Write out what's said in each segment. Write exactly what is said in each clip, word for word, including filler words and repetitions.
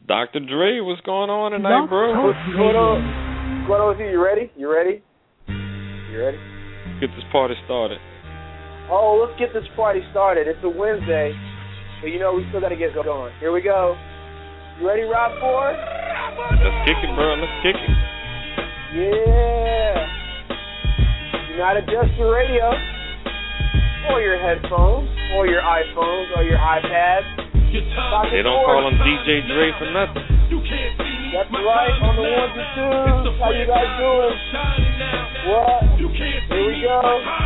Doctor Dre, what's going on tonight, bro? What's going on? What's going on with you? You ready? You ready? You ready? Get this party started. Oh, let's get this party started. It's a Wednesday, but you know we still got to get going. Here we go. You ready, Rob Ford? Let's kick it, bro. Let's kick it. Yeah. Do not adjust your radio or your headphones or your iPhones or your iPads. They don't call him D J Dre for nothing. That's right, on the ones and twos. How you guys doing? What? Here we go.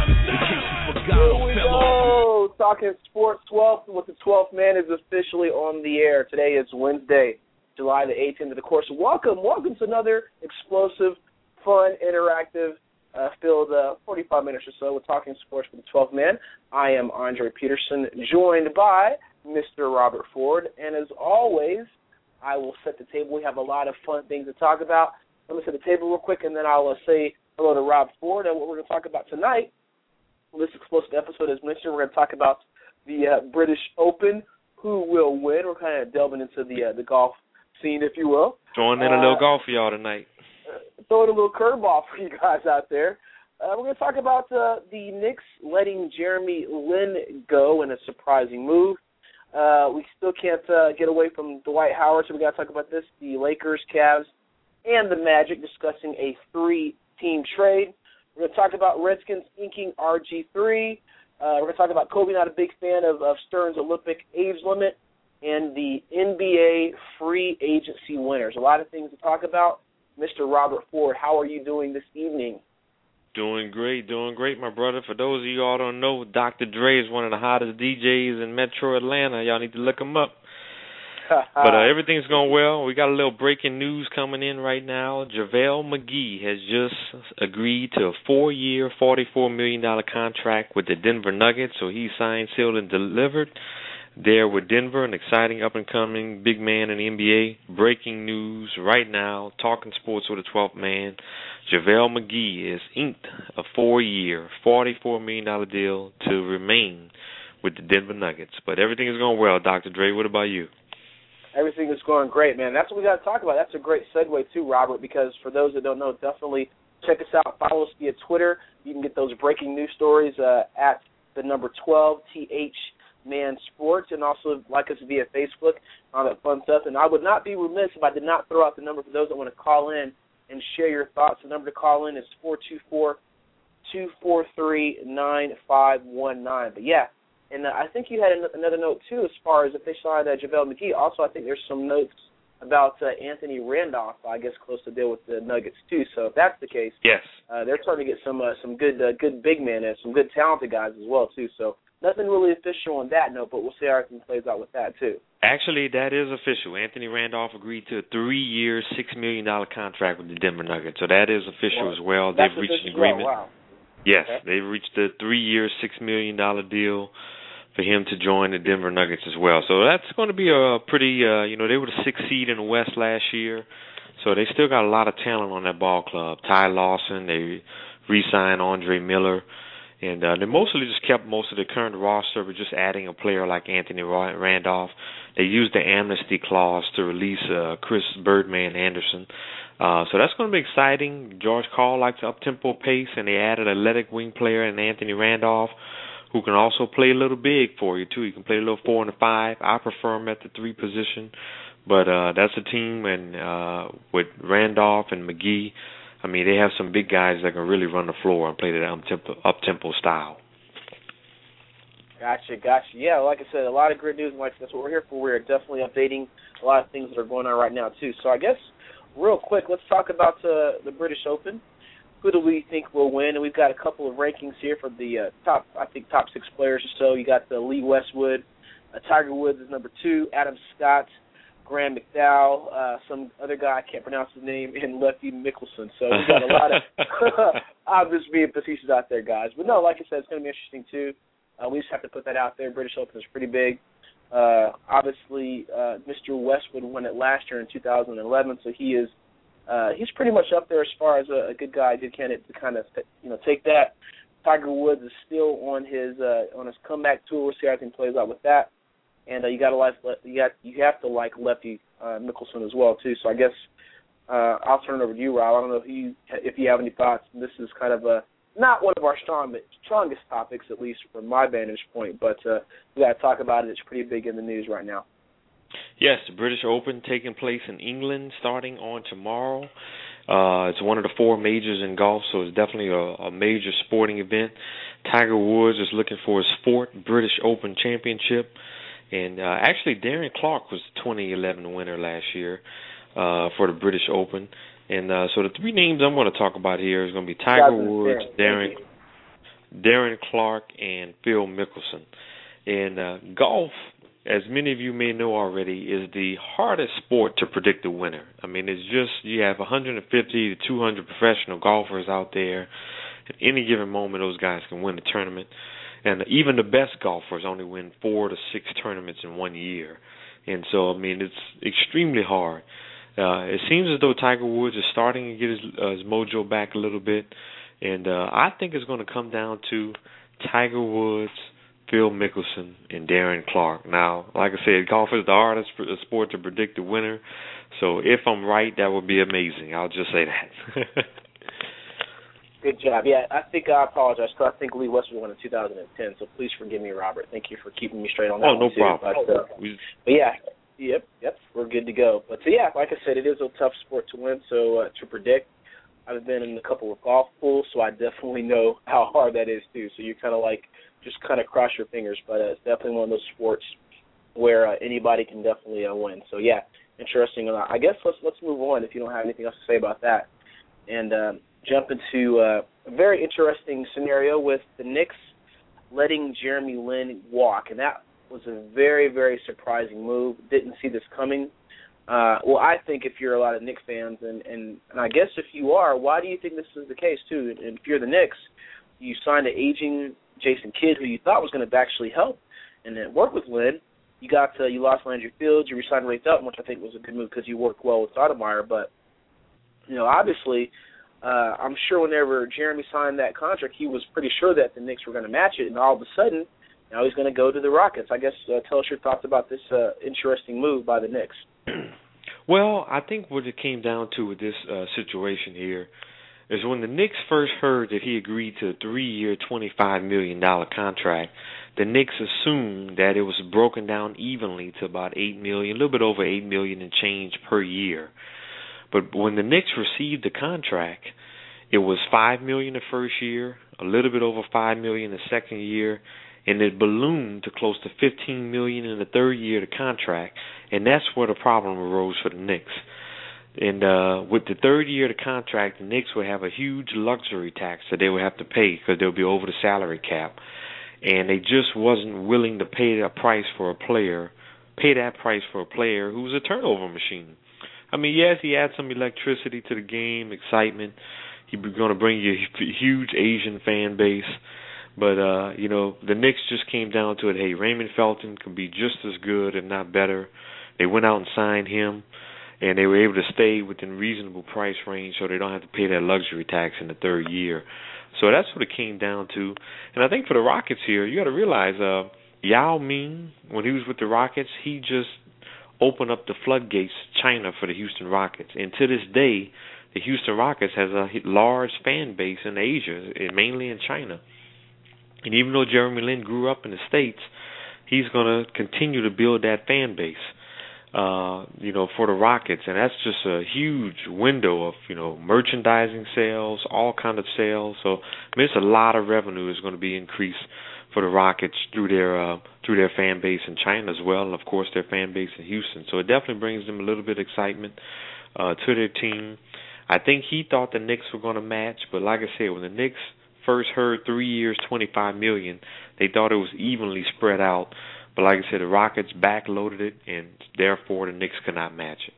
Here we go. Talking Sports twelfth with the twelfth man is officially on the air. Today is Wednesday, July the eighteenth. Of course, welcome. Welcome to another explosive, fun, interactive, uh, filled uh, forty-five minutes or so with Talking Sports with the twelfth man. I am Andre Peterson, joined by Mister Robert Ford, and as always, I will set the table. We have a lot of fun things to talk about. Let me set the table real quick, and then I'll uh, say hello to Rob Ford. And what we're going to talk about tonight, well, this explosive episode, as mentioned, we're going to talk about the uh, British Open, who will win. We're kind of delving into the uh, the golf scene, if you will. Throwing in a little uh, golf for y'all tonight. Uh, throwing a little curveball for you guys out there. Uh, we're going to talk about uh, the Knicks letting Jeremy Lin go in a surprising move. Uh, we still can't uh, get away from Dwight Howard, so we got to talk about this. The Lakers, Cavs, and the Magic discussing a three-team trade. We're going to talk about Redskins inking R G three. Uh, we're going to talk about Kobe, not a big fan of, of Stern's Olympic age limit, and the N B A free agency winners. A lot of things to talk about. Mister Robert Ford, how are you doing this evening? Doing great, doing great, my brother. For those of you all don't know, Doctor Dre is one of the hottest D Js in Metro Atlanta. Y'all need to look him up. But uh, everything's going well. We got a little breaking news coming in right now. JaVale McGee has just agreed to a four-year, forty-four million dollars contract with the Denver Nuggets. So he's signed, sealed, and delivered there with Denver, an exciting up-and-coming big man in the N B A. Breaking news right now, Talking Sports with the twelfth man. JaVale McGee is inked a four-year, forty-four million dollars deal to remain with the Denver Nuggets. But everything is going well, Doctor Dre. What about you? Everything is going great, man. That's what we got to talk about. That's a great segue, too, Robert, because for those that don't know, definitely check us out. Follow us via Twitter. You can get those breaking news stories uh, at the number twelve, T H Man Sports, and also like us via Facebook, all that fun stuff. And I would not be remiss if I did not throw out the number for those that want to call in and share your thoughts. The number to call in is four two four, two four three, nine five one nine. But, yeah, and uh, I think you had an- another note, too, as far as if they signed uh, JaVale McGee. Also, I think there's some notes about uh, Anthony Randolph, I guess, close to deal with the Nuggets, too. So if that's the case, yes, uh, they're trying to get some uh, some good uh, good big men and some good talented guys as well, too. So nothing really official on that note, but we'll see how everything plays out with that, too. Actually, that is official. Anthony Randolph agreed to a three-year, six million dollars contract with the Denver Nuggets. So that is official well, as well. They've reached an agreement. Well. Wow. Yes, okay. They've reached a three-year, six million dollars deal for him to join the Denver Nuggets as well. So that's going to be a pretty, uh, you know, they were the sixth seed in the West last year. So they still got a lot of talent on that ball club. Ty Lawson, they re-signed Andre Miller. And uh, they mostly just kept most of the current roster, but just adding a player like Anthony Randolph. They used the amnesty clause to release uh, Chris Birdman Anderson. Uh, so that's going to be exciting. George Karl likes up-tempo pace, and they added an athletic wing player in Anthony Randolph, who can also play a little big for you, too. He can play a little four and a five. I prefer him at the three position. But uh, that's a team, and uh, with Randolph and McGee, I mean, they have some big guys that can really run the floor and play that up-tempo, up-tempo style. Gotcha, gotcha. Yeah, like I said, a lot of great news, and like that's what we're here for. We're definitely updating a lot of things that are going on right now, too. So I guess, real quick, let's talk about uh, the British Open. Who do we think will win? And we've got a couple of rankings here for the uh, top, I think, top six players or so. You got the Lee Westwood. Uh, Tiger Woods is number two. Adam Scott, Graham McDowell, uh, some other guy, I can't pronounce his name, and Lefty Mickelson. So we've got a lot of obvious being facetious out there, guys. But, no, like I said, it's going to be interesting, too. Uh, we just have to put that out there. British Open is pretty big. Uh, obviously, uh, Mister Westwood won it last year in two thousand eleven, so he is uh, he's pretty much up there as far as a, a good guy, good candidate to kind of you know take that. Tiger Woods is still on his uh, on his comeback tour. We'll see how everything plays out with that. And uh, you got to like you got you have to like Lefty uh, Mickelson as well too. So I guess uh, I'll turn it over to you, Rob. I don't know if you if you have any thoughts. This is kind of a not one of our strong, strongest topics, at least from my vantage point, but uh, we got to talk about it. It's pretty big in the news right now. Yes, the British Open taking place in England starting on tomorrow. Uh, it's one of the four majors in golf, so it's definitely a, a major sporting event. Tiger Woods is looking for his fourth British Open championship. And uh, actually, Darren Clarke was the twenty eleven winner last year uh, for the British Open. And uh, so the three names I'm going to talk about here is going to be Tiger Woods, Darren, Darren Clarke, and Phil Mickelson. And uh, golf, as many of you may know already, is the hardest sport to predict the winner. I mean, it's just you have one hundred fifty to two hundred professional golfers out there. At any given moment, those guys can win the tournament. And even the best golfers only win four to six tournaments in one year. And so, I mean, it's extremely hard. Uh, it seems as though Tiger Woods is starting to get his, uh, his mojo back a little bit. And uh, I think it's going to come down to Tiger Woods, Phil Mickelson, and Darren Clarke. Now, like I said, golf is the hardest sport to predict the winner. So if I'm right, that would be amazing. I'll just say that. Good job. Yeah, I think I apologize. I think Lee Westwood won in two thousand ten, so please forgive me, Robert. Thank you for keeping me straight on that oh, one, no too. problem. But, uh, but, yeah, yep, yep, we're good to go. But, so, yeah, like I said, it is a tough sport to win, so uh, to predict. I've been in a couple of golf pools, so I definitely know how hard that is, too. So you kind of, like, just kind of cross your fingers. But uh, it's definitely one of those sports where uh, anybody can definitely uh, win. So, yeah, interesting. I guess let's let's move on if you don't have anything else to say about that. And um, jump into uh, a very interesting scenario with the Knicks letting Jeremy Lin walk. And that was a very, very surprising move. Didn't see this coming. Uh, well, I think if you're a lot of Knicks fans, and, and, and I guess if you are, why do you think this is the case, too? And if you're the Knicks, you signed an aging Jason Kidd who you thought was going to actually help and then work with Lin. You got uh, you lost Landry Fields. You re-signed Ray Felton, which I think was a good move because you worked well with Stoudemire. But, you know, obviously, uh, I'm sure whenever Jeremy signed that contract, he was pretty sure that the Knicks were going to match it. And all of a sudden, now he's going to go to the Rockets. I guess uh, tell us your thoughts about this uh, interesting move by the Knicks. Well, I think what it came down to with this uh, situation here is when the Knicks first heard that he agreed to a three-year, twenty-five million dollars contract, the Knicks assumed that it was broken down evenly to about eight million dollars, a little bit over eight million dollars and change per year. But when the Knicks received the contract, it was five million dollars the first year, a little bit over five million dollars the second year, and it ballooned to close to fifteen million dollars in the third year of the contract, and that's where the problem arose for the Knicks. And uh, with the third year of the contract, the Knicks would have a huge luxury tax that they would have to pay because they'll be over the salary cap, and they just wasn't willing to pay that price for a player, pay that price for a player who was a turnover machine. I mean, yes, he adds some electricity to the game, excitement. He's going to bring you a huge Asian fan base. But, uh, you know, the Knicks just came down to it, hey, Raymond Felton could be just as good, if not better. They went out and signed him, and they were able to stay within reasonable price range so they don't have to pay that luxury tax in the third year. So that's what it came down to. And I think for the Rockets here, you got to realize uh, Yao Ming, when he was with the Rockets, he just opened up the floodgates to China for the Houston Rockets. And to this day, the Houston Rockets has a large fan base in Asia, mainly in China. And even though Jeremy Lin grew up in the States, he's going to continue to build that fan base, uh, you know, for the Rockets. And that's just a huge window of, you know, merchandising sales, all kind of sales. So, I mean, it's a lot of revenue is going to be increased for the Rockets through their uh, through their fan base in China as well, and, of course, their fan base in Houston. So it definitely brings them a little bit of excitement uh, to their team. I think he thought the Knicks were going to match, but like I said, when the Knicks first heard three years, twenty-five million dollars, they thought it was evenly spread out. But like I said, the Rockets backloaded it, and therefore the Knicks could not match it.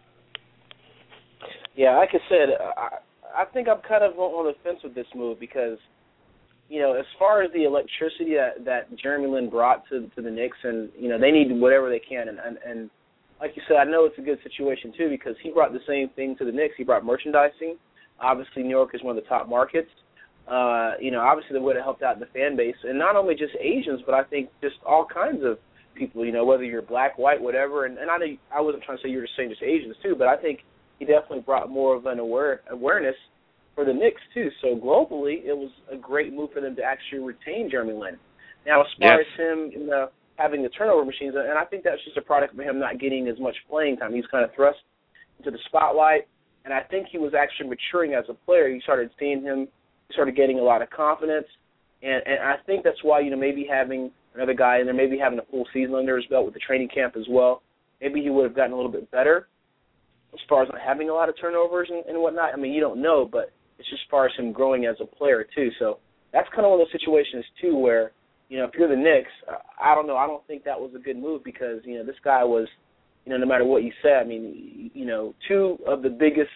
Yeah, like I said, I, I think I'm kind of on the fence with this move because, you know, as far as the electricity that, that Jeremy Lin brought to to the Knicks, and, you know, they need whatever they can. And, and, and like you said, I know it's a good situation, too, because he brought the same thing to the Knicks. He brought merchandising. Obviously, New York is one of the top markets. Uh, you know, obviously they would have helped out the fan base, and not only just Asians, but I think just all kinds of people, you know, whether you're black, white, whatever. And, and I know I wasn't trying to say you were just saying just Asians too, but I think he definitely brought more of an aware, awareness for the Knicks too. So globally, it was a great move for them to actually retain Jeremy Lin. Now, as far yes. as him, you know, having the turnover machines, and I think that's just a product of him not getting as much playing time. He's kind of thrust into the spotlight, and I think he was actually maturing as a player. You started seeing him, he started getting a lot of confidence, and, and I think that's why, you know, maybe having another guy in there, maybe having a full season under his belt with the training camp as well, maybe he would have gotten a little bit better as far as not having a lot of turnovers and, and whatnot. I mean, you don't know, but it's just as far as him growing as a player too. So that's kind of one of those situations too where, you know, if you're the Knicks, I don't know. I don't think that was a good move because, you know, this guy was, you know, no matter what you say, I mean, you know, two of the biggest,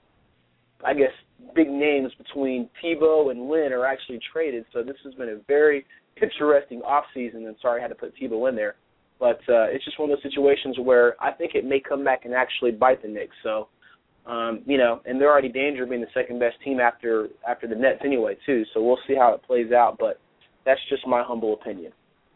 I guess, big names between Tebow and Lin are actually traded. So this has been a very interesting offseason, and sorry I had to put Tebow in there. But uh, it's just one of those situations where I think it may come back and actually bite the Knicks. So, um, you know, and they're already in danger of being the second-best team after after the Nets anyway, too. So we'll see how it plays out. But that's just my humble opinion.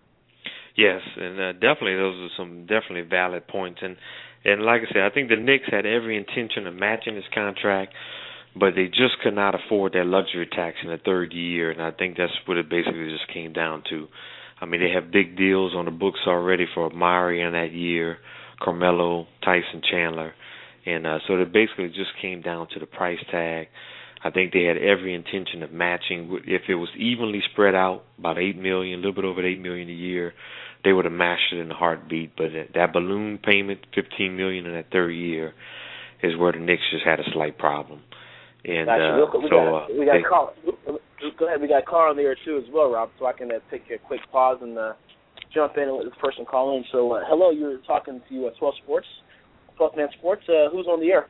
Yes, and uh, definitely those are some definitely valid points. And, and like I said, I think the Knicks had every intention of matching his contract, but they just could not afford that luxury tax in the third year, and I think that's what it basically just came down to. I mean, they have big deals on the books already for Amari in that year, Carmelo, Tyson Chandler, and uh, so it basically just came down to the price tag. I think they had every intention of matching. If it was evenly spread out, about eight million dollars, a little bit over eight million dollars a year, they would have matched it in a heartbeat. But that balloon payment, fifteen million dollars in that third year, is where the Knicks just had a slight problem. And gotcha. uh, we so got, uh, we got they, call. Go ahead. We got a call on there too as well, Rob. So I can uh, take a quick pause and uh, jump in and let this person call in. So uh, hello, you're talking to uh, twelve Sports, twelve Man Sports. Uh, who's on the air?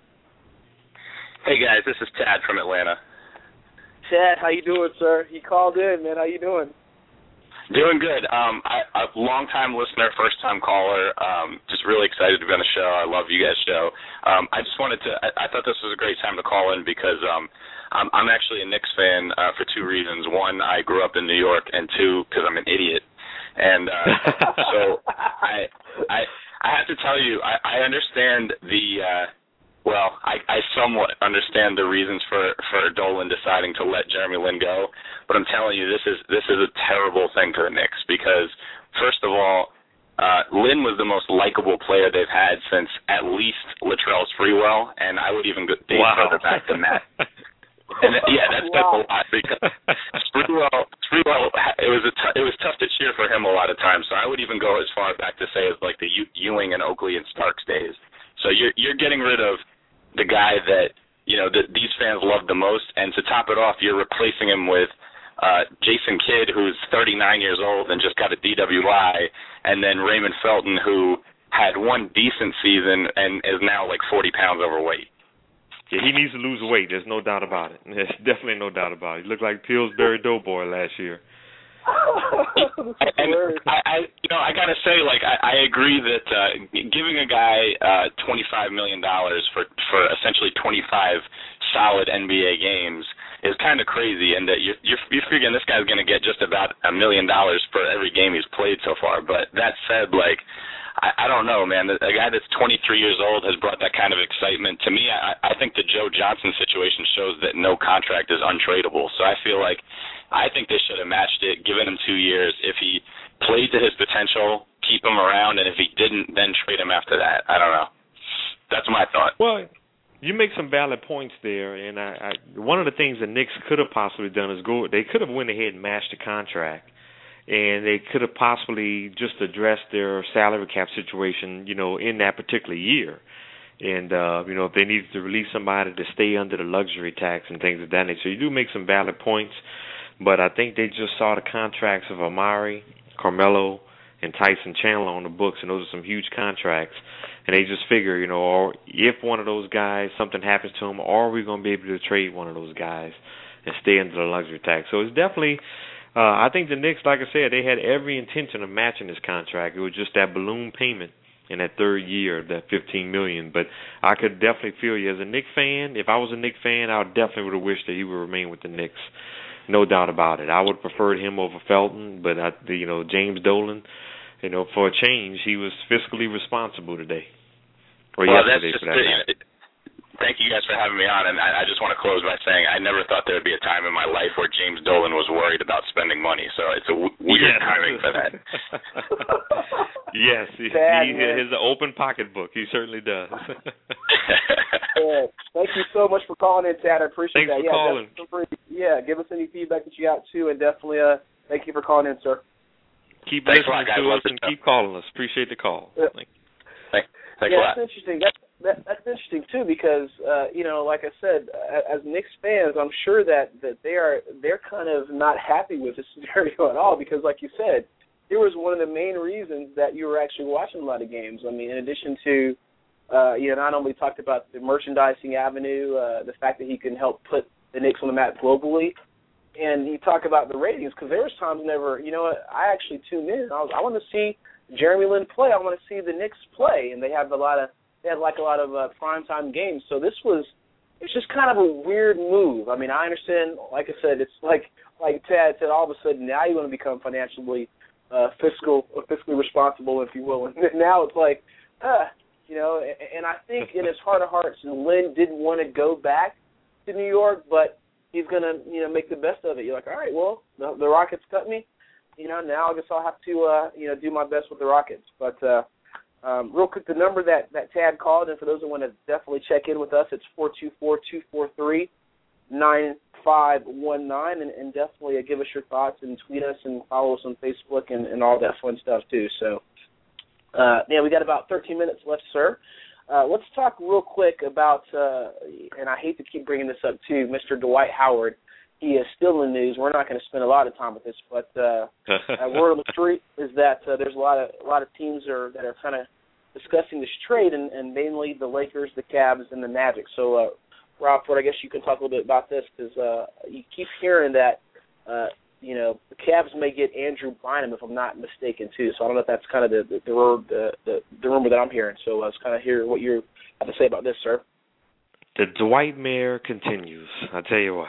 Hey guys, this is Tad from Atlanta. Tad, how you doing, sir? You called in, man. How you doing? Doing good. Um, I, a long-time listener, first-time caller. Um, just really excited to be on the show. I love you guys' show. Um, I just wanted to. I, I thought this was a great time to call in because um, I'm, I'm actually a Knicks fan uh, for two reasons. One, I grew up in New York, and two, because I'm an idiot. And uh, so I, I, I have to tell you, I, I understand the. Uh, Well, I, I somewhat understand the reasons for, for Dolan deciding to let Jeremy Lin go, but I'm telling you, this is this is a terrible thing for the Knicks because, first of all, uh, Lin was the most likable player they've had since at least Latrell Sprewell, and I would even go date wow. further back than that. And yeah, that's wow. a lot because Sprewell, Sprewell, it was a t- it was tough to cheer for him a lot of times. So I would even go as far back to say as like the Ew- Ewing and Oakley and Starks days. So you're you're getting rid of the guy that, you know, that these fans love the most, and to top it off, you're replacing him with uh, Jason Kidd, who's thirty-nine years old and just got a D W I, and then Raymond Felton, who had one decent season and is now like forty pounds overweight. Yeah, he needs to lose weight. There's no doubt about it. There's definitely no doubt about it. He looked like Pillsbury Doughboy last year. and I, I, you know, I gotta say, like, I, I agree that uh, giving a guy uh, twenty-five million dollars for for essentially twenty-five solid N B A games is kind of crazy, and that you're you're, you're figuring this guy's gonna get just about a million dollars for every game he's played so far. But that said, like, I, I don't know, man. A guy that's twenty-three years old has brought that kind of excitement to me. I, I think the Joe Johnson situation shows that no contract is untradeable. So I feel like. I think they should have matched it, given him two years. If he played to his potential, keep him around, and if he didn't, then trade him after that. I don't know. That's my thought. Well, you make some valid points there, and I, I, one of the things the Knicks could have possibly done is go. They could have went ahead and matched the contract, and they could have possibly just addressed their salary cap situation, you know, in that particular year. And, uh, you know, if they needed to release somebody to stay under the luxury tax and things of that nature. So you do make some valid points. But I think they just saw the contracts of Amari, Carmelo, and Tyson Chandler on the books, and those are some huge contracts. And they just figure, you know, or if one of those guys, something happens to him, are we going to be able to trade one of those guys and stay under the luxury tax? So it's definitely, uh, I think the Knicks, like I said, they had every intention of matching this contract. It was just that balloon payment in that third year, that fifteen million dollars. But I could definitely feel you. As a Knicks fan, if I was a Knicks fan, I definitely would have wished that he would remain with the Knicks. No doubt about it. I would have preferred him over Felton, but I, the, you know, James Dolan, you know, for a change, he was fiscally responsible today. Or well, yesterday, that's just for that matter. Thank you guys for having me on, and I, I just want to close by saying I never thought there would be a time in my life where James Dolan was worried about spending money, so it's a w- weird yes. timing for that. Yes, he, he has an open pocketbook. He certainly does. Yeah. Thank you so much for calling in, Tad. I appreciate Thanks that. For yeah, calling. Definitely, yeah, give us any feedback that you got, too, and definitely uh, thank you for calling in, sir. Keep Thanks listening lot, to us and keep calling us. Appreciate the call. Yeah. Thank you. Thanks. Thanks yeah, a lot. that's interesting. That's that, that's interesting too because uh, you know, like I said, as Knicks fans, I'm sure that, that they are they're kind of not happy with this scenario at all because, like you said, it was one of the main reasons that you were actually watching a lot of games. I mean, in addition to uh, you know, not only talked about the merchandising avenue, uh, the fact that he can help put the Knicks on the map globally, and you talk about the ratings because there was times whenever, you know what, I actually tuned in. I was I want to see Jeremy Lin play. I want to see the Knicks play, and they have a lot of they had like a lot of uh, primetime games. So this was it's just kind of a weird move. I mean, I understand. Like I said, it's like like Tad said. All of a sudden, now you want to become financially uh, fiscal or fiscally responsible, if you will. And now it's like, uh, you know. And, and I think in his heart of hearts, Lin didn't want to go back to New York, but he's gonna you know make the best of it. You're like, all right, well, the, the Rockets cut me. You know, now I guess I'll have to, uh, you know, do my best with the Rockets. But uh, um, real quick, the number that, that Tad called, and for those that want to definitely check in with us, it's four two four, two four three, nine five one nine, and, and definitely uh, give us your thoughts and tweet us and follow us on Facebook and, and all that fun stuff, too. So, uh, yeah, we got about thirteen minutes left, sir. Uh, let's talk real quick about, uh, and I hate to keep bringing this up, too, Mister Dwight Howard. He is still in the news. We're not going to spend a lot of time with this, but uh, uh, word on the street is that uh, there's a lot of a lot of teams are that are kind of discussing this trade, and, and mainly the Lakers, the Cavs, and the Magic. So, uh, Rob Ford, I guess you can talk a little bit about this because uh, you keep hearing that uh, you know the Cavs may get Andrew Bynum, if I'm not mistaken, too. So I don't know if that's kind of the the, the, the, the rumor that I'm hearing. So I was kind of hearing what you have to say about this, sir. The Dwight Mayer continues. I tell you what,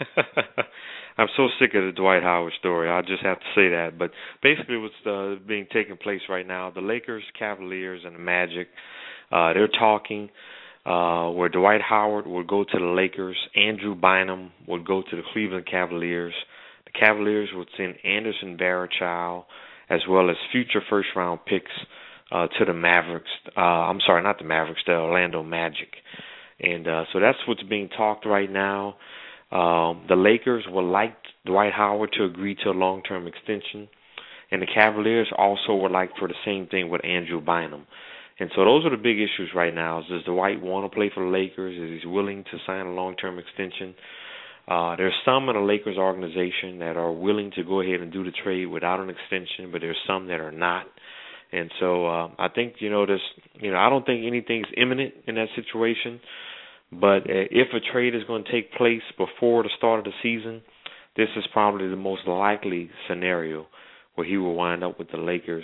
I'm so sick of the Dwight Howard story. I just have to say that. But basically, what's uh, being taking place right now, the Lakers, Cavaliers, and the Magic, uh, they're talking uh, where Dwight Howard will go to the Lakers, Andrew Bynum will go to the Cleveland Cavaliers. The Cavaliers would send Anderson Varejao as well as future first-round picks uh, to the Mavericks. Uh, I'm sorry, not the Mavericks, the Orlando Magic. And uh, so that's what's being talked right now. Um, the Lakers would like Dwight Howard to agree to a long-term extension, and the Cavaliers also would like for the same thing with Andrew Bynum. And so those are the big issues right now. Does Dwight want to play for the Lakers? Is he willing to sign a long-term extension? Uh, there's some in the Lakers organization that are willing to go ahead and do the trade without an extension, but there's some that are not. And so uh, I think, you know, this, you know, I don't think anything's imminent in that situation. But uh, if a trade is going to take place before the start of the season, this is probably the most likely scenario where he will wind up with the Lakers.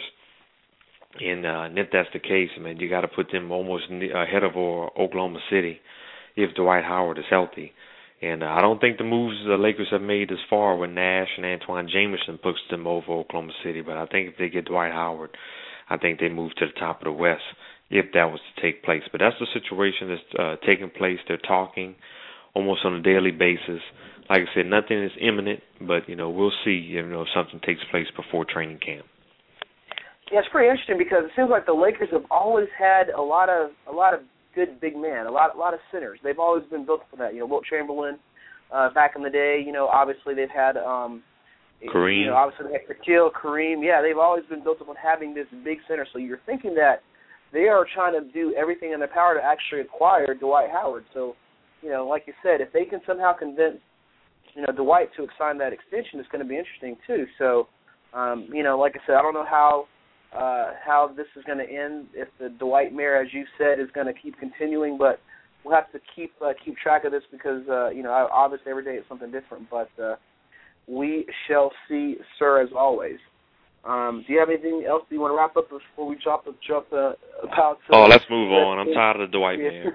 And, uh, and if that's the case, man, you got to put them almost ahead of Oklahoma City if Dwight Howard is healthy. And uh, I don't think the moves the Lakers have made this far with Nash and Antoine Jameson puts them over Oklahoma City. But I think if they get Dwight Howard, I think they move to the top of the West if that was to take place. But that's the situation that's uh, taking place. They're talking almost on a daily basis. Like I said, nothing is imminent, but, you know, we'll see, you know, if something takes place before training camp. Yeah, it's pretty interesting because it seems like the Lakers have always had a lot of a lot of good big men, a lot a lot of centers. They've always been built for that. You know, Wilt Chamberlain uh, back in the day. You know, obviously they've had um, Kareem. You know, obviously they had Shaquille, Kareem. Yeah, they've always been built upon having this big center. So you're thinking that they are trying to do everything in their power to actually acquire Dwight Howard. So, you know, like you said, if they can somehow convince, you know, Dwight to sign that extension, it's going to be interesting too. So, um, you know, like I said, I don't know how uh, how this is going to end. If the Dwight Mayer, as you said, is going to keep continuing, but we'll have to keep uh, keep track of this because uh, you know, obviously every day it's something different. But uh, we shall see, sir, as always. Um, do you have anything else you want to wrap up before we jump jump uh, about? Uh, oh, let's move on. I'm tired of the Dwight Mayer.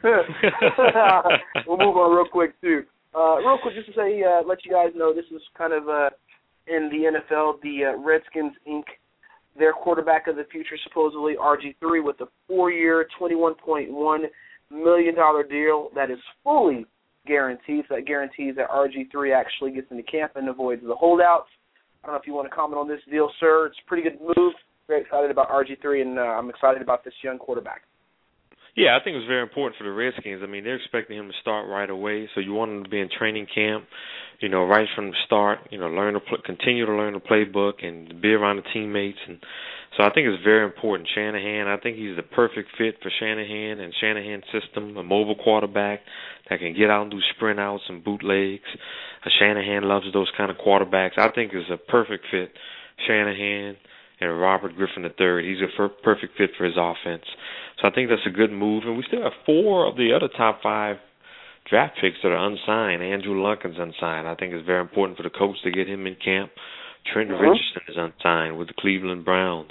We'll move on real quick too. Uh, real quick, just to say, uh, let you guys know, this is kind of uh, in the N F L, the uh, Redskins Incorporated their quarterback of the future, supposedly R G three, with a four-year, twenty-one point one million dollars deal that is fully guaranteed. So that guarantees that R G three actually gets into camp and avoids the holdouts. I don't know if you want to comment on this deal, sir. It's a pretty good move. Very excited about R G three, and uh, I'm excited about this young quarterback. Yeah, I think it was very important for the Redskins. I mean, they're expecting him to start right away, so you want him to be in training camp, you know, right from the start, you know, learn to pl- continue to learn the playbook and be around the teammates. And so I think it's very important. Shanahan, I think he's the perfect fit for Shanahan and Shanahan's system, a mobile quarterback that can get out and do sprint outs and bootlegs. Uh, Shanahan loves those kind of quarterbacks. I think it's a perfect fit, Shanahan and Robert Griffin the third. He's a f- perfect fit for his offense. So I think that's a good move. And we still have four of the other top five draft picks that are unsigned. Andrew Luck is unsigned. I think it's very important for the coach to get him in camp. Trent mm-hmm. Richardson is unsigned with the Cleveland Browns.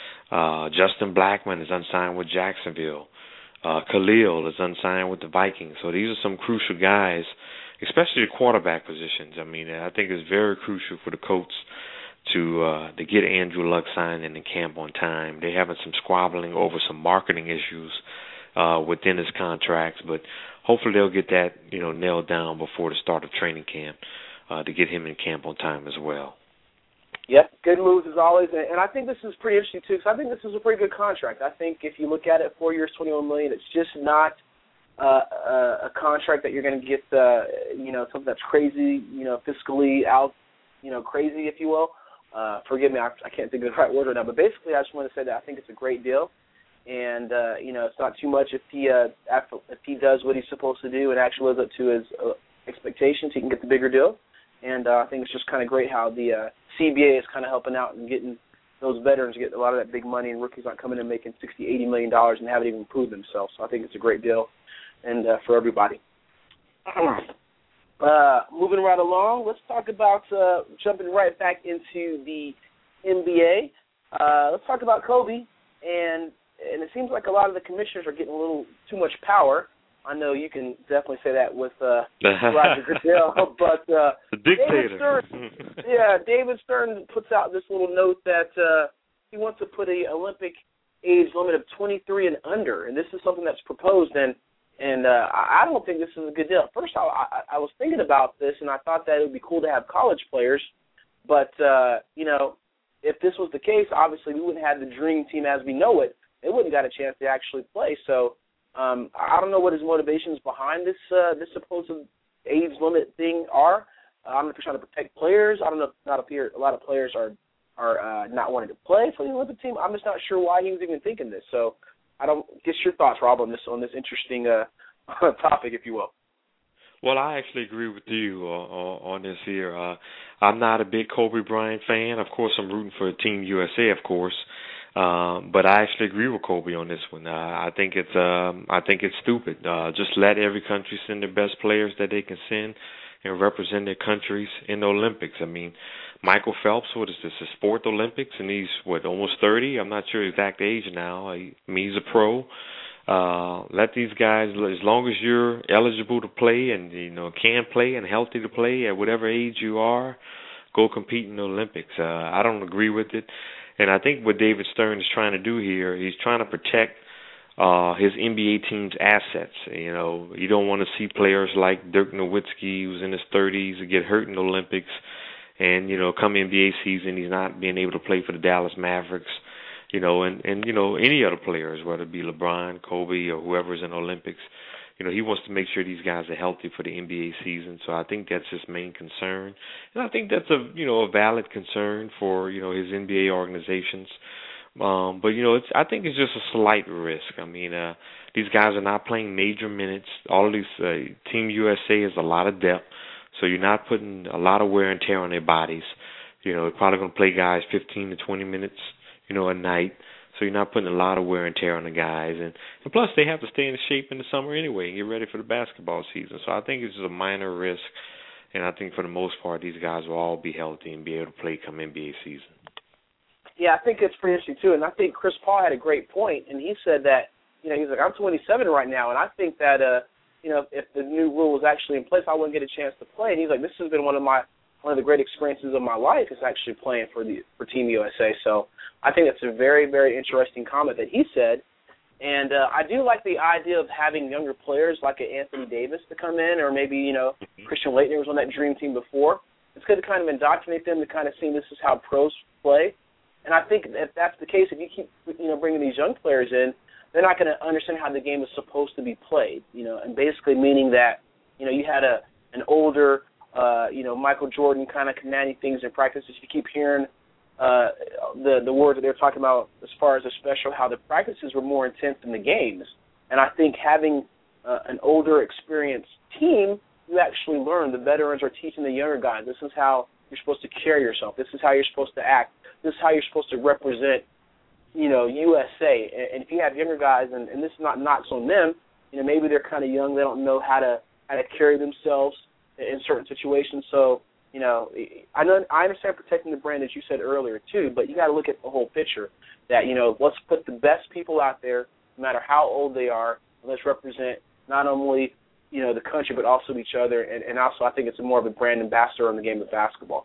Uh, Justin Blackmon is unsigned with Jacksonville. Uh, Khalil is unsigned with the Vikings. So these are some crucial guys, especially the quarterback positions. I mean, I think it's very crucial for the coach to uh, to get Andrew Luck signed in the camp on time. They're having some squabbling over some marketing issues uh, within his contracts, but hopefully they'll get that, you know, nailed down before the start of training camp uh, to get him in camp on time as well. Yep, good moves as always, and I think this is pretty interesting too, because I think this is a pretty good contract. I think if you look at it, four years, twenty-one million dollars, it's just not uh, a, a contract that you're going to get, uh, you know, something that's crazy, you know, fiscally out, you know, crazy, if you will. Uh, forgive me, I, I can't think of the right word right now, but basically I just want to say that I think it's a great deal, and, uh, you know, it's not too much if he uh, if he does what he's supposed to do and actually lives up to his uh, expectations, he can get the bigger deal, and uh, I think it's just kind of great how the uh, C B A is kind of helping out and getting those veterans get a lot of that big money, and rookies aren't coming in making sixty, eighty million dollars and haven't even proved themselves, so I think it's a great deal and uh, for everybody. Uh, moving right along, let's talk about uh, jumping right back into the N B A. Uh, let's talk about Kobe, and and it seems like a lot of the commissioners are getting a little too much power. I know you can definitely say that with uh, Roger Goodell, but uh, the dictator. David Stern, yeah, David Stern puts out this little note that uh, he wants to put a Olympic age limit of twenty-three and under, and this is something that's proposed and. And uh, I don't think this is a good deal. First, I, I, I was thinking about this, and I thought that it would be cool to have college players. But, uh, you know, if this was the case, obviously we wouldn't have the dream team as we know it. They wouldn't got a chance to actually play. So um, I don't know what his motivations behind this uh, this supposed age limit thing are. Uh, I don't know if he's trying to protect players. I don't know if not a, a lot of players are are uh, not wanting to play for the Olympic team. I'm just not sure why he was even thinking this. So I don't get your thoughts, Rob, on this on this interesting uh, topic, if you will. Well, I actually agree with you uh, on this here. Uh, I'm not a big Kobe Bryant fan. Of course, I'm rooting for Team U S A, of course, um, but I actually agree with Kobe on this one. Uh, I think it's um, I think it's stupid. Uh, just let every country send their best players that they can send and represent their countries in the Olympics. I mean, Michael Phelps, what is this, his fourth Olympics, and he's, what, almost thirty? I'm not sure his exact age now. I mean, he's a pro. Uh, let these guys, as long as you're eligible to play and, you know, can play and healthy to play at whatever age you are, go compete in the Olympics. Uh, I don't agree with it. And I think what David Stern is trying to do here, he's trying to protect uh, his N B A team's assets. You know, you don't want to see players like Dirk Nowitzki, who's in his thirties, get hurt in the Olympics. And, you know, come N B A season, he's not being able to play for the Dallas Mavericks, you know, and, and you know, any other players, whether it be LeBron, Kobe, or whoever's in the Olympics. You know, he wants to make sure these guys are healthy for the N B A season. So I think that's his main concern. And I think that's a, you know, a valid concern for, you know, his N B A organizations. Um, but, you know, it's, I think it's just a slight risk. I mean, uh, these guys are not playing major minutes. All of these, uh, Team U S A has a lot of depth. So you're not putting a lot of wear and tear on their bodies. You know, they're probably going to play guys fifteen to twenty minutes, you know, a night. So you're not putting a lot of wear and tear on the guys. And, and plus, they have to stay in shape in the summer anyway and get ready for the basketball season. So I think it's just a minor risk. And I think for the most part, these guys will all be healthy and be able to play come N B A season. Yeah, I think it's pretty interesting, too. And I think Chris Paul had a great point. And he said that, you know, he's like, I'm twenty-seven right now. And I think that, uh, you know, if the new rule was actually in place, I wouldn't get a chance to play. And he's like, this has been one of my one of the great experiences of my life is actually playing for the for Team U S A. So I think that's a very, very interesting comment that he said. And uh, I do like the idea of having younger players like an Anthony Davis to come in, or maybe, you know, Christian Laettner was on that dream team before. It's good to kind of indoctrinate them to kind of see this is how pros play. And I think if that's the case, if you keep, you know, bringing these young players in, they're not going to understand how the game is supposed to be played, you know, and basically meaning that, you know, you had a an older, uh, you know, Michael Jordan kind of commanding things in practice. If you keep hearing Uh, the the words that they're talking about as far as the special, how the practices were more intense than the games. And I think having uh, an older, experienced team, you actually learn. The veterans are teaching the younger guys, this is how you're supposed to carry yourself. This is how you're supposed to act. This is how you're supposed to represent, you know, U S A. And, and if you have younger guys, and, and this is not knocks on them, you know, maybe they're kind of young, they don't know how to how to carry themselves in certain situations. So, you know, I know I understand protecting the brand, as you said earlier, too, but you got to look at the whole picture that, you know, let's put the best people out there, no matter how old they are, and let's represent not only, you know, the country, but also each other. And, and also I think it's more of a brand ambassador in the game of basketball.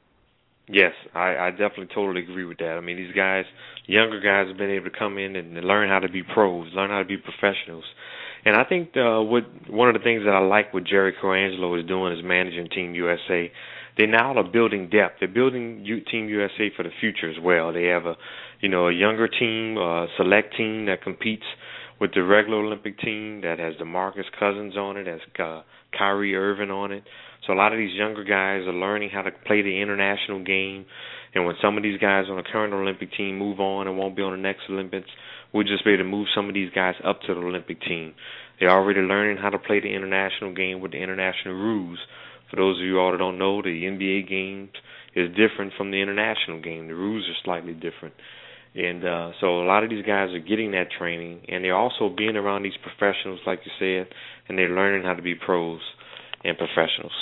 Yes, I, I definitely totally agree with that. I mean, these guys, younger guys have been able to come in and learn how to be pros, learn how to be professionals. And I think uh, what one of the things that I like what Jerry Colangelo is doing is managing Team U S A. They now are building depth. They're building U- Team U S A for the future as well. They have a, you know, a younger team, a select team that competes with the regular Olympic team that has DeMarcus Cousins on it, has uh, Kyrie Irving on it. So a lot of these younger guys are learning how to play the international game. And when some of these guys on the current Olympic team move on and won't be on the next Olympics, we'll just be able to move some of these guys up to the Olympic team. They're already learning how to play the international game with the international rules. For those of you all that don't know, the N B A game is different from the international game. The rules are slightly different. And uh, so a lot of these guys are getting that training, and they're also being around these professionals, like you said, and they're learning how to be pros and professionals.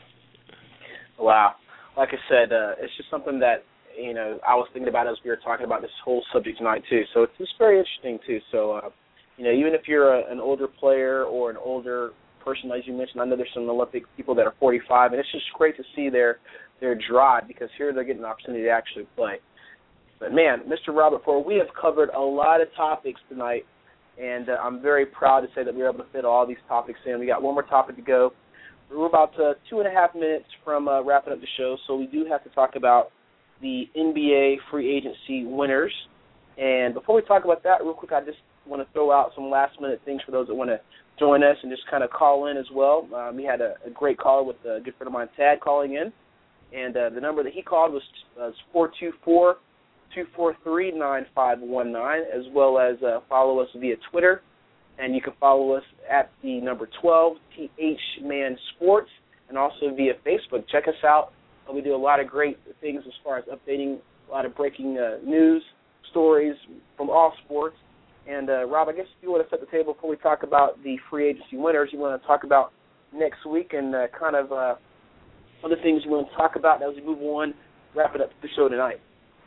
Wow. Like I said, uh, it's just something that, you know, I was thinking about as we were talking about this whole subject tonight, too. So it's just very interesting, too. So, uh, you know, even if you're a, an older player or an older person, as you mentioned, I know there's some Olympic people that are forty-five, and it's just great to see their their drive, because here they're getting an opportunity to actually play. But, man, Mister Robert Porter, we have covered a lot of topics tonight, and uh, I'm very proud to say that we were able to fit all these topics in. We got one more topic to go. We're about uh, two and a half minutes from uh, wrapping up the show, so we do have to talk about the N B A free agency winners. And before we talk about that, real quick, I just want to throw out some last-minute things for those that want to join us and just kind of call in as well. Um, we had a, a great caller with a good friend of mine, Tad, calling in. And uh, the number that he called was uh, four two four, two four three, nine five one nine, as well as uh, follow us via Twitter. And you can follow us at the number twelve, T H Man Sports, and also via Facebook. Check us out. Uh, we do a lot of great things as far as updating, a lot of breaking uh, news, stories from all sports. And, uh, Rob, I guess if you want to set the table before we talk about the free agency winners, you want to talk about next week and uh, kind of uh, other things you want to talk about as we move on, wrap it up the show tonight.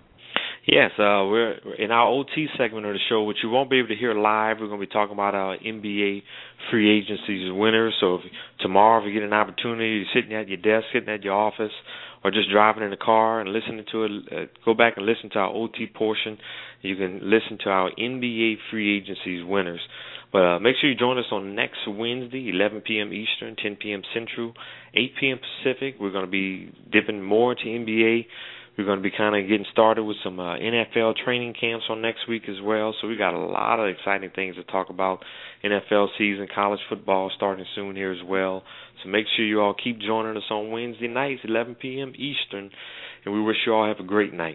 Yes, uh, we're in our O T segment of the show, which you won't be able to hear live. We're going to be talking about our N B A free agencies winners. So if, tomorrow, if you get an opportunity, you're sitting at your desk, sitting at your office, or just driving in the car and listening to it, uh, go back and listen to our O T portion. You can listen to our N B A free agencies winners. But uh, make sure you join us on next Wednesday, eleven p.m. Eastern, ten p.m. Central, eight p.m. Pacific. We're going to be dipping more into N B A. We're going to be kind of getting started with some uh, N F L training camps on next week as well. So we got a lot of exciting things to talk about. N F L season, college football starting soon here as well. So make sure you all keep joining us on Wednesday nights, eleven p.m. Eastern. And we wish you all have a great night.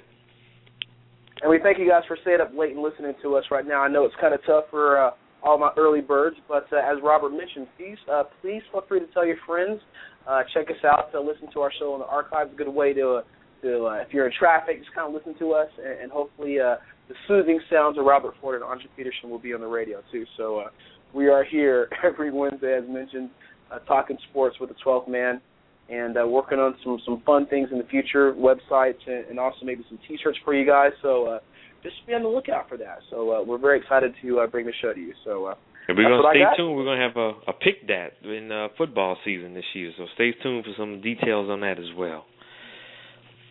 And we thank you guys for staying up late and listening to us right now. I know it's kind of tough for uh, all my early birds, but uh, as Robert mentioned, please, uh, please feel free to tell your friends. Uh, check us out. To listen to our show in the archives. A good way to, uh, to uh, if you're in traffic, just kind of listen to us, and, and hopefully uh, the soothing sounds of Robert Ford and Andre Peterson will be on the radio too. So uh, we are here every Wednesday, as mentioned, uh, talking sports with the twelfth man, and uh, working on some, some fun things in the future, websites, and, and also maybe some T-shirts for you guys. So uh, just be on the lookout for that. So uh, we're very excited to uh, bring the show to you. So uh, and we're going to stay tuned. We're going to have a, a pick that in uh, football season this year. So stay tuned for some details on that as well.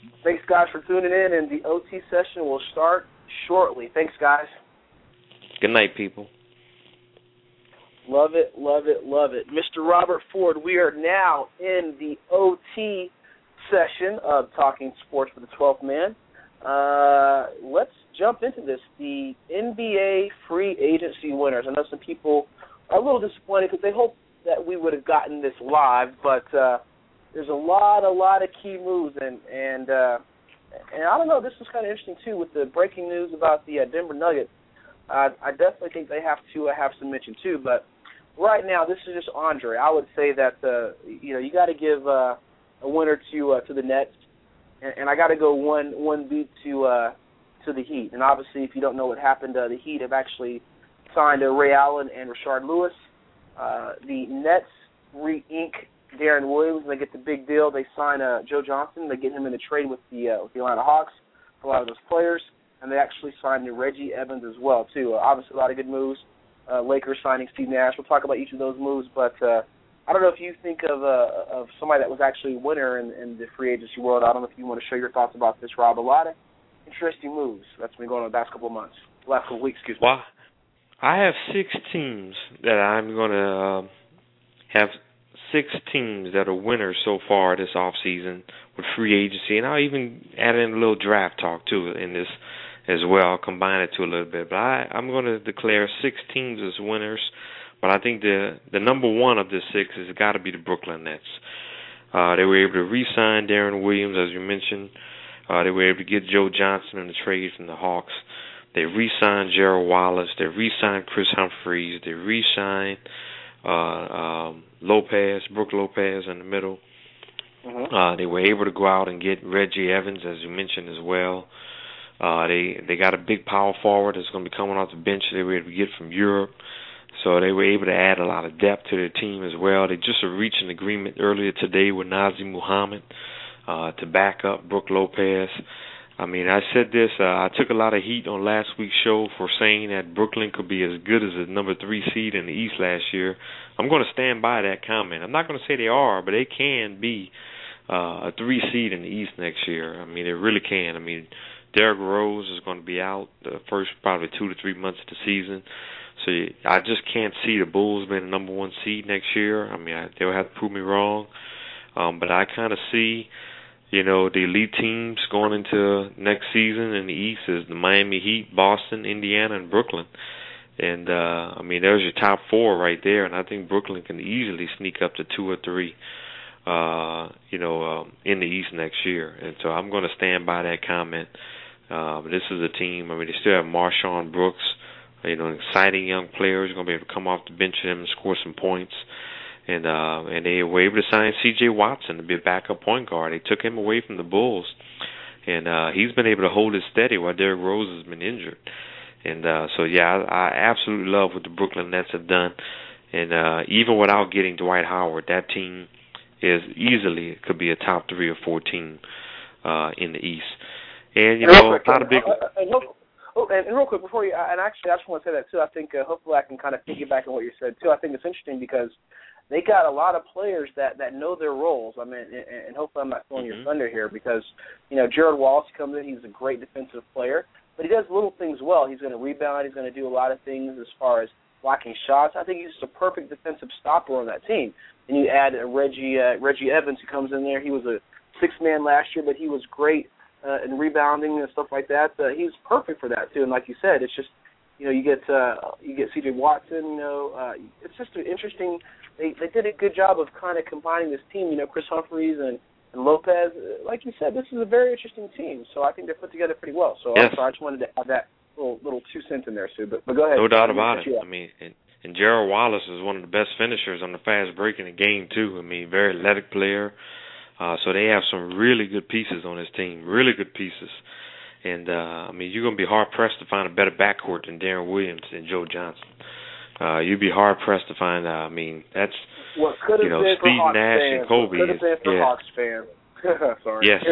Thanks, guys, for tuning in, and the O T session will start shortly. Thanks, guys. Good night, people. Love it, love it, love it. Mister Robert Ford, we are now in the O T session of Talking Sports for the twelfth Man. Uh, let's jump into this. The N B A free agency winners. I know some people are a little disappointed because they hope that we would have gotten this live, but uh, there's a lot, a lot of key moves, and and uh, and I don't know. This was kind of interesting too with the breaking news about the uh, Denver Nuggets. Uh, I definitely think they have to uh, have some mention too, but right now this is just Andre. I would say that uh, you know you got to give uh, a winner to uh, to the Nets, and, and I got to go one one beat to uh, to the Heat. And obviously, if you don't know what happened, uh, the Heat have actually signed uh, Ray Allen and Rashard Lewis. Uh, the Nets re-ink Darren Williams. They get the big deal. They sign uh, Joe Johnson. They get him in the trade with the uh, with the Atlanta Hawks. A lot of those players, and they actually signed Reggie Evans as well too. Uh, obviously, a lot of good moves. Uh, Lakers signing Steve Nash. We'll talk about each of those moves, but uh, I don't know if you think of uh, of somebody that was actually a winner in, in the free agency world. I don't know if you want to share your thoughts about this, Rob. A lot of interesting moves that's been going on the last couple of months, last couple of weeks, excuse me. Well, I have six teams that I'm going to uh, have six teams that are winners so far this offseason with free agency, and I'll even add in a little draft talk too in this as well. I'll combine it to a little bit, but I, I'm going to declare six teams as winners. But I think the the number one of the six has got to be the Brooklyn Nets. Uh, they were able to re-sign Darren Williams, as you mentioned. Uh, they were able to get Joe Johnson in the trade from the Hawks. They re-signed Gerald Wallace. They re-signed Chris Humphries. They re-signed uh, um, Lopez, Brook Lopez in the middle. Mm-hmm. Uh, they were able to go out and get Reggie Evans, as you mentioned as well. Uh, they they got a big power forward that's going to be coming off the bench. They were able to get from Europe. So they were able to add a lot of depth to their team as well. They just reached an agreement earlier today with Nazr Muhammad uh, to back up Brook Lopez. I mean, I said this, uh, I took a lot of heat on last week's show for saying that Brooklyn could be as good as the number three seed in the East last year. I'm going to stand by that comment. I'm not going to say they are, but they can be uh, a three seed in the East next year. I mean, they really can. I mean, Derrick Rose is going to be out the first probably two to three months of the season. So I just can't see the Bulls being the number one seed next year. I mean, I, they'll have to prove me wrong. Um, but I kind of see, you know, the elite teams going into next season in the East is the Miami Heat, Boston, Indiana, and Brooklyn. And, uh, I mean, there's your top four right there, and I think Brooklyn can easily sneak up to two or three, uh, you know, um, in the East next year. And so I'm going to stand by that comment. Uh, but this is a team, I mean, they still have Marshawn Brooks, you know, exciting young players going to be able to come off the bench of them and score some points. And uh, and they were able to sign C J Watson to be a backup point guard. They took him away from the Bulls, and uh, he's been able to hold it steady while Derrick Rose has been injured. And uh, so, yeah, I, I absolutely love what the Brooklyn Nets have done. And uh, even without getting Dwight Howard, that team is easily could be a top three or four team uh, in the East. And, you know, quick, not a big... Uh, uh, uh, Oh, and, and real quick, before you, and actually I just want to say that, too, I think uh, hopefully I can kind of piggyback on what you said, too. I think it's interesting because they got a lot of players that, that know their roles. I mean, and, and hopefully I'm not throwing mm-hmm. your thunder here because, you know, Gerald Wallace comes in, he's a great defensive player, but he does little things well. He's going to rebound, he's going to do a lot of things as far as blocking shots. I think he's just a perfect defensive stopper on that team. And you add uh, Reggie uh, Reggie Evans, who comes in there. He was a six-man last year, but he was great Uh, and rebounding and stuff like that. Uh, he's perfect for that too. And like you said, it's just, you know, you get uh, you get C J Watson. You know, uh, it's just an interesting. They they did a good job of kind of combining this team. You know, Chris Humphries and, and Lopez. Like you said, this is a very interesting team. So I think they're put together pretty well. So yes. I'm sorry, I just wanted to add that little little two cents in there, Sue. But, but go ahead. No doubt about it. I mean, and, and Gerald Wallace is one of the best finishers on the fast break in the game too. I mean, very athletic player. Uh, so they have some really good pieces on this team, really good pieces. And, uh, I mean, you're going to be hard-pressed to find a better backcourt than Darren Williams and Joe Johnson. Uh, you'd be hard-pressed to find, uh, I mean, that's, what you know, Steve Nash fans. and Kobe. Could have been for yeah. Hawks fans. Sorry. Yes.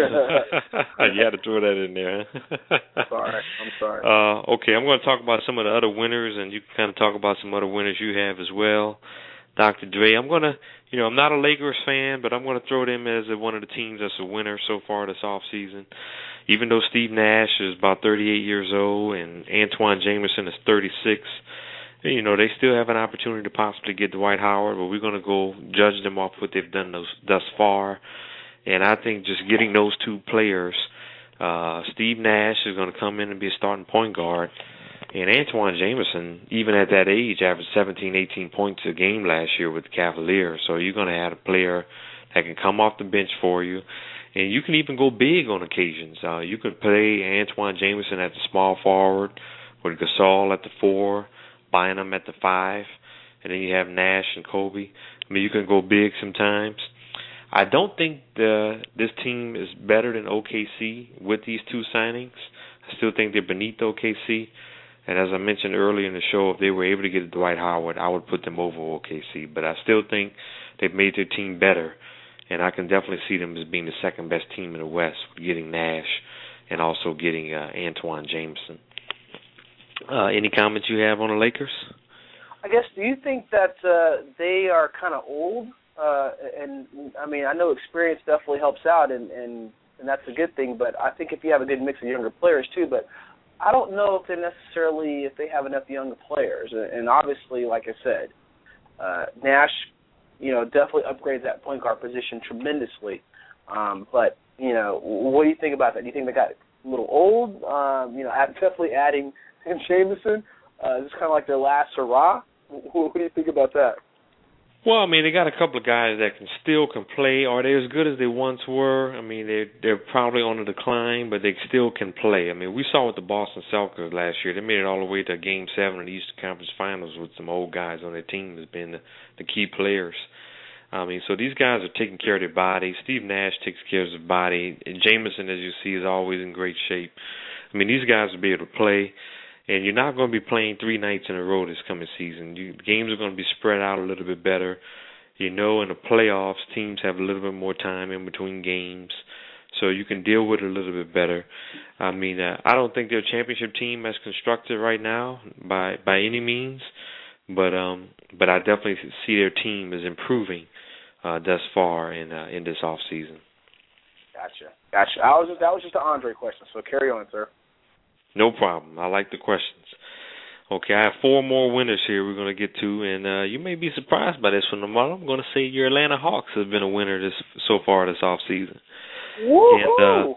You had to throw that in there. Sorry. I'm sorry. Uh, okay, I'm going to talk about some of the other winners, and you can kind of talk about some other winners you have as well. Doctor Dre. I'm gonna, you know, I'm not a Lakers fan, but I'm gonna throw them as a, one of the teams that's a winner so far this off season. Even though Steve Nash is about thirty-eight years old and Antoine Jameson is thirty-six, you know, they still have an opportunity to possibly get Dwight Howard, but we're gonna go judge them off what they've done those, thus far. And I think just getting those two players, uh, Steve Nash is going to come in and be a starting point guard. And Antoine Jameson, even at that age, averaged seventeen, eighteen points a game last year with the Cavaliers. So you're going to have a player that can come off the bench for you. And you can even go big on occasions. Uh, you can play Antoine Jameson at the small forward, with Gasol at the four, Bynum at the five, and then you have Nash and Kobe. I mean, you can go big sometimes. I don't think the, this team is better than O K C with these two signings. I still think they're beneath O K C. And as I mentioned earlier in the show, if they were able to get Dwight Howard, I would put them over O K C. But I still think they've made their team better. And I can definitely see them as being the second best team in the West, getting Nash and also getting uh, Antoine Jameson. Uh, any comments you have on the Lakers? I guess, do you think that uh, they are kind of old? Uh, and, I mean, I know experience definitely helps out, and, and, and that's a good thing, but I think if you have a good mix of younger players, too, but I don't know if they necessarily, if they have enough younger players. And obviously, like I said, uh, Nash, you know, definitely upgrades that point guard position tremendously. Um, but, you know, what do you think about that? Do you think they got a little old? Um, you know, definitely adding Jameson. Uh, is this kind of like their last hurrah? What do you think about that? Well, I mean, they got a couple of guys that can still can play. Are they as good as they once were? I mean, they're, they're probably on the decline, but they still can play. I mean, we saw with the Boston Celtics last year. They made it all the way to Game seven of the Eastern Conference Finals with some old guys on their team as being the, the key players. I mean, so these guys are taking care of their body. Steve Nash takes care of his body. And Jameson, as you see, is always in great shape. I mean, these guys will be able to play. And you're not going to be playing three nights in a row this coming season. You, games are going to be spread out a little bit better. You know, in the playoffs, teams have a little bit more time in between games, so you can deal with it a little bit better. I mean, uh, I don't think they're a championship team as constructed right now by by any means, but um, but I definitely see their team is improving uh, thus far in uh, in this off season. Gotcha, gotcha. I was just, that was just an Andre question, so carry on, sir. No problem. I like the questions. Okay, I have four more winners here we're going to get to, and uh, you may be surprised by this one. I'm going to say your Atlanta Hawks have been a winner this so far this offseason. And uh,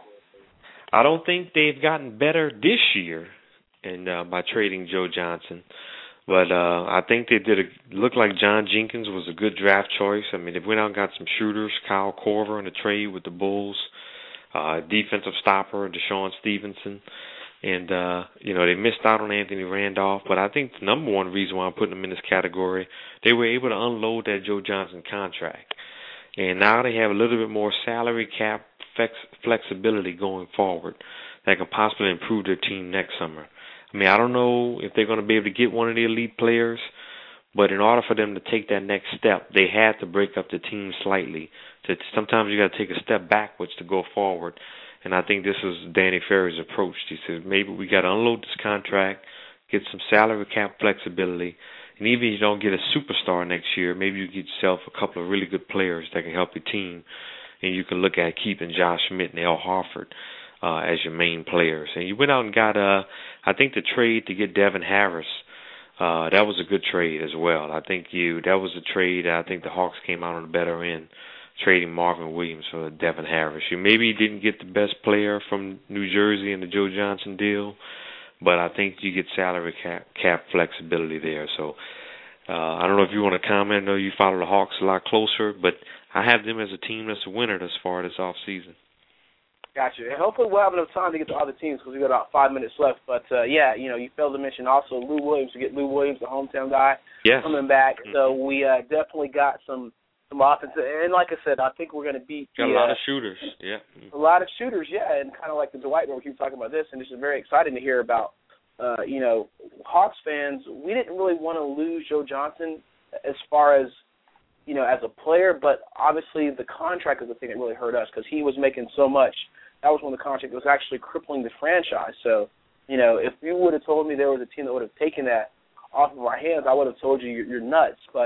I don't think they've gotten better this year and uh, by trading Joe Johnson. But uh, I think they did a, look like John Jenkins was a good draft choice. I mean, they went out and got some shooters, Kyle Korver in the trade with the Bulls, uh, defensive stopper, Deshaun Stevenson. And, uh, you know, they missed out on Anthony Randolph. But I think the number one reason why I'm putting them in this category, they were able to unload that Joe Johnson contract. And now they have a little bit more salary cap flex- flexibility going forward that can possibly improve their team next summer. I mean, I don't know if they're going to be able to get one of the elite players, but in order for them to take that next step, they had to break up the team slightly. To, sometimes you got to take a step backwards to go forward. And I think this is Danny Ferry's approach. He says maybe we got to unload this contract, get some salary cap flexibility, and even if you don't get a superstar next year, maybe you get yourself a couple of really good players that can help your team, and you can look at keeping Josh Smith and Al Horford uh, as your main players. And you went out and got, uh, I think, the trade to get Devin Harris. Uh, that was a good trade as well. I think you that was a trade I think the Hawks came out on the better end, trading Marvin Williams for Devin Harris. You maybe didn't get the best player from New Jersey in the Joe Johnson deal, but I think you get salary cap, cap flexibility there. So uh, I don't know if you want to comment. I know you follow the Hawks a lot closer, but I have them as a team that's a winner thus far this offseason. Gotcha. And hopefully we'll have enough time to get to other teams because we've got about five minutes left. But, uh, yeah, you know, you failed to mention also Lou Williams. To get Lou Williams, the hometown guy, yes. coming back. Mm-hmm. So we uh, definitely got some Some offense, and like I said, I think we're going to beat Got the, a lot uh, of shooters, yeah. A lot of shooters, yeah, and kind of like the Dwight where we keep talking about this, and this is very exciting to hear about. Uh, you know, Hawks fans, we didn't really want to lose Joe Johnson as far as, you know, as a player, but obviously the contract is the thing that really hurt us because he was making so much. That was when the contract was actually crippling the franchise. So, you know, if you would have told me there was a team that would have taken that off of our hands, I would have told you you're, you're nuts. But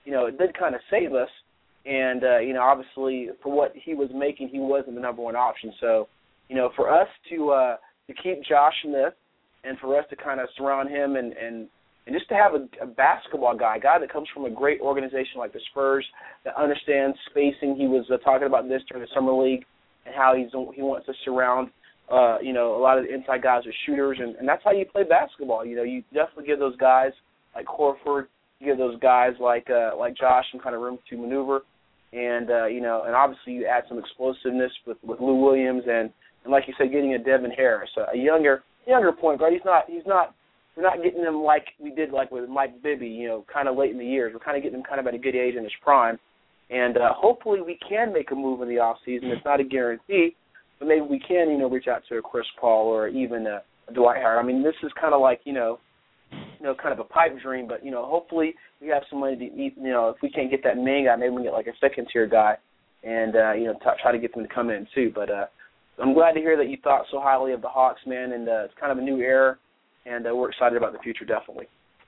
you know, it did kind of save us. And, uh, you know, obviously for what he was making, he wasn't the number one option. So, you know, for us to uh, to keep Josh Smith and for us to kind of surround him and, and, and just to have a, a basketball guy, a guy that comes from a great organization like the Spurs that understands spacing. He was uh, talking about this during the Summer League and how he's he wants to surround, uh, you know, a lot of the inside guys with shooters. And, and that's how you play basketball. You know, you definitely give those guys like Horford, you give those guys like uh, like Josh some kind of room to maneuver. And, uh, you know, and obviously you add some explosiveness with, with Lou Williams and, and, like you said, getting a Devin Harris, a younger younger point guard. He's not, he's not, we're not getting him like we did like with Mike Bibby, you know, kind of late in the years. We're kind of getting him kind of at a good age in his prime. And uh, hopefully we can make a move in the offseason. It's not a guarantee, but maybe we can, you know, reach out to a Chris Paul or even a, a Dwight Howard. I mean, this is kind of like, you know, you know, kind of a pipe dream, but, you know, hopefully we have some money to eat, you know, if we can't get that main guy, maybe we can get like a second tier guy and, uh, you know, t- try to get them to come in too. But uh, I'm glad to hear that you thought so highly of the Hawks, man, and uh, it's kind of a new era, and uh, we're excited about the future, definitely.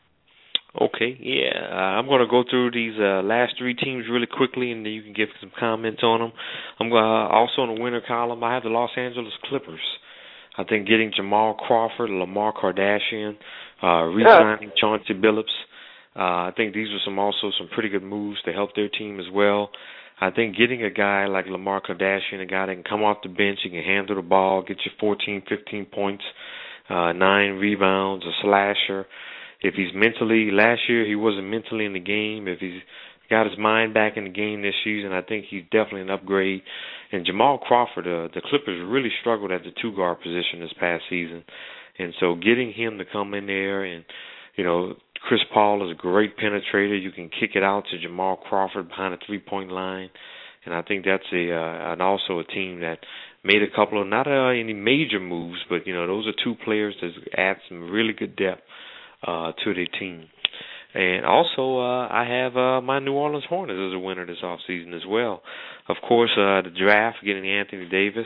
Okay, yeah. Uh, I'm going to go through these uh, last three teams really quickly, and then you can give some comments on them. I'm uh, also in the winner column. I have the Los Angeles Clippers. I think getting Jamal Crawford, Lamar Kardashian, uh, re-signing yeah. Chauncey Billups. Uh, I think these were some also some pretty good moves to help their team as well. I think getting a guy like Lamar Kardashian, a guy that can come off the bench, he can handle the ball, get you fourteen, fifteen points, uh, nine rebounds, a slasher. If he's mentally, last year he wasn't mentally in the game. If he's got his mind back in the game this season, I think he's definitely an upgrade. And Jamal Crawford, uh, the Clippers really struggled at the two-guard position this past season. And so getting him to come in there and, you know, Chris Paul is a great penetrator. You can kick it out to Jamal Crawford behind the three-point line. And I think that's a uh, and also a team that made a couple of, not uh, any major moves, but, you know, those are two players that add some really good depth uh, to their team. And also, uh, I have uh, my New Orleans Hornets as a winner this offseason as well. Of course, uh, the draft, getting Anthony Davis,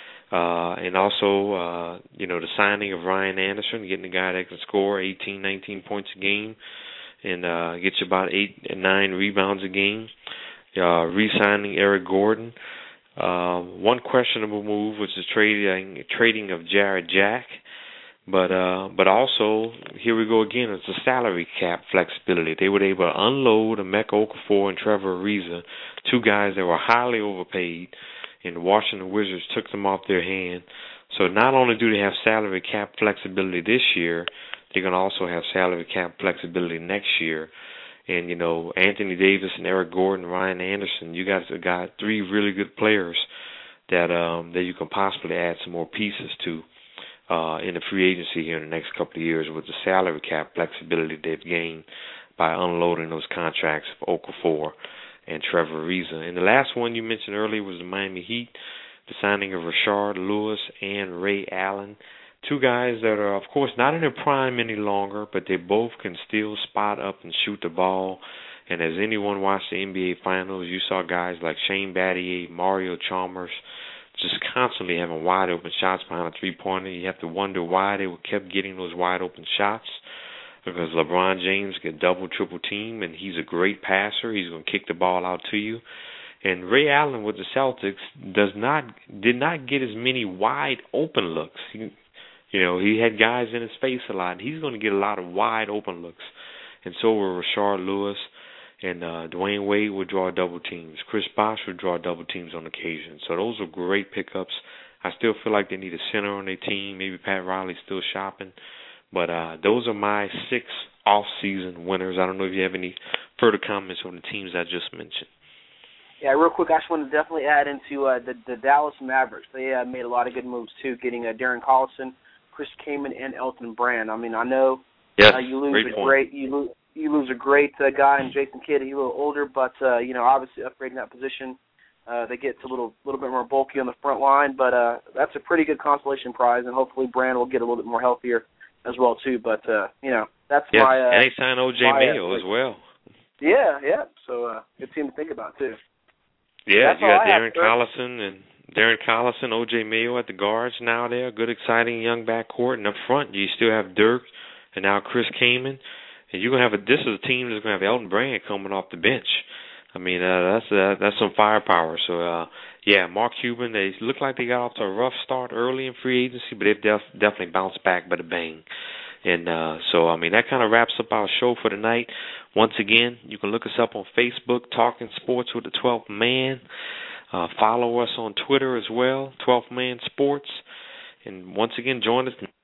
uh, and also, uh, you know, the signing of Ryan Anderson, getting a guy that can score eighteen, nineteen points a game and uh, get you about eight and nine rebounds a game. Uh, re-signing Eric Gordon. Uh, one questionable move was the trading trading of Jared Jack. But uh, but also, here we go again, it's the salary cap flexibility. They were able to unload Emeka Okafor and Trevor Ariza, two guys that were highly overpaid, and the Washington Wizards took them off their hand. So not only do they have salary cap flexibility this year, they're going to also have salary cap flexibility next year. And, you know, Anthony Davis and Eric Gordon, Ryan Anderson, you guys have got three really good players that um, that you can possibly add some more pieces to. Uh, in the free agency here in the next couple of years with the salary cap flexibility they've gained by unloading those contracts of Okafor and Trevor Ariza. And the last one you mentioned earlier was the Miami Heat, the signing of Rashard Lewis and Ray Allen, two guys that are, of course, not in their prime any longer, but they both can still spot up and shoot the ball. And as anyone watched the N B A Finals, you saw guys like Shane Battier, Mario Chalmers, just constantly having wide open shots behind a three-pointer. You have to wonder why they kept getting those wide open shots, because LeBron James get double, triple team, and he's a great passer. He's going to kick the ball out to you. And Ray Allen with the Celtics does not did not get as many wide open looks. He, you know, he had guys in his face a lot. He's going to get a lot of wide open looks, and so will Rashard Lewis. And uh, Dwayne Wade would draw double teams. Chris Bosh would draw double teams on occasion. So those are great pickups. I still feel like they need a center on their team. Maybe Pat Riley's still shopping. But uh, those are my six off-season winners. I don't know if you have any further comments on the teams I just mentioned. Yeah, real quick, I just want to definitely add into uh, the, the Dallas Mavericks. They uh, made a lot of good moves, too, getting uh, Darren Collison, Chris Kaman, and Elton Brand. I mean, I know yes, uh, you lose great a point. great – you lose. You lose a great uh, guy in Jason Kidd. He's a little older, but, uh, you know, obviously upgrading that position. Uh, they get a little little bit more bulky on the front line, but uh, that's a pretty good consolation prize, and hopefully Brand will get a little bit more healthier as well, too. But, uh, you know, that's yes. my... Uh, and they signed O J Mayo uh, as well. Yeah, yeah. So, uh, good team to think about, too. Yeah, that's you got Darren have, Collison and Darren Collison, O J Mayo at the guards now there. Good, exciting young backcourt. And up front, you still have Dirk and now Chris Kaman. and you're gonna have a. This is a team that's gonna have Elton Brand coming off the bench. I mean, uh, that's uh, that's some firepower. So, uh, yeah, Mark Cuban. They look like they got off to a rough start early in free agency, but they've def- definitely bounced back by the bang. And uh, so, I mean, that kind of wraps up our show for tonight. Once again, you can look us up on Facebook, Talking Sports with the twelfth Man. Uh, follow us on Twitter as well, twelfth Man Sports. And once again, join us